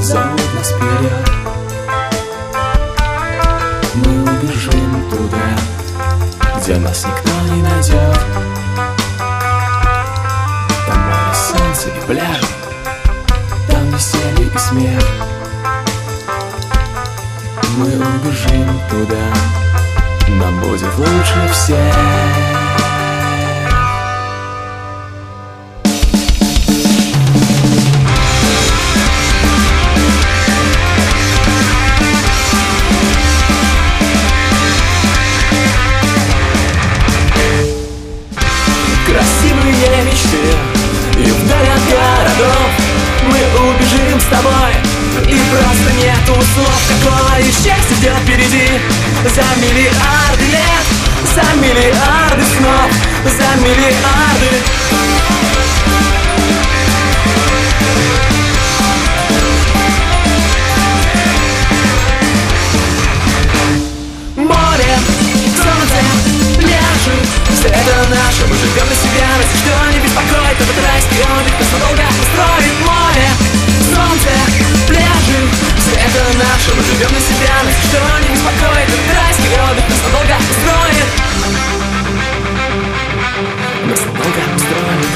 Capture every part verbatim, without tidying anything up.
зовут нас вперед. Мы убежим туда, где нас никто не найдет. Там море, солнце и пляж, там веселье и смех. Мы убежим туда, нам будет лучше всех. Красивые мечты и вдаль от городов мы убежим с тобой, и просто нету слов, какое счастье ждет впереди. За миллиарды лет, за миллиарды снов, за миллиарды. Море, солнце, пляжи, все это наше, мы живем для себя. Нас ничто не беспокоит, этот райский отдых нас надолго устроит. Море, солнце, пляжи, все это наше, мы живем для себя. Нас ничто не беспокоит, этот райский отдых нас надолго устроит. Нас надолго устроит.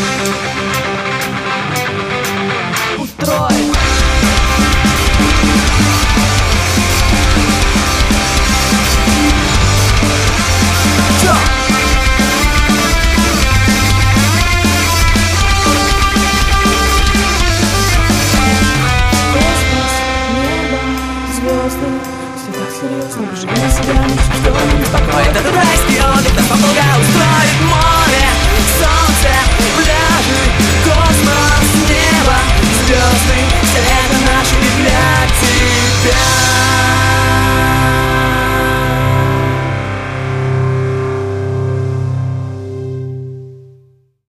Устроит. Все так серьезно, мы живем на себя, ничто не беспокоит. Этот райский отдых нас надолго устроит.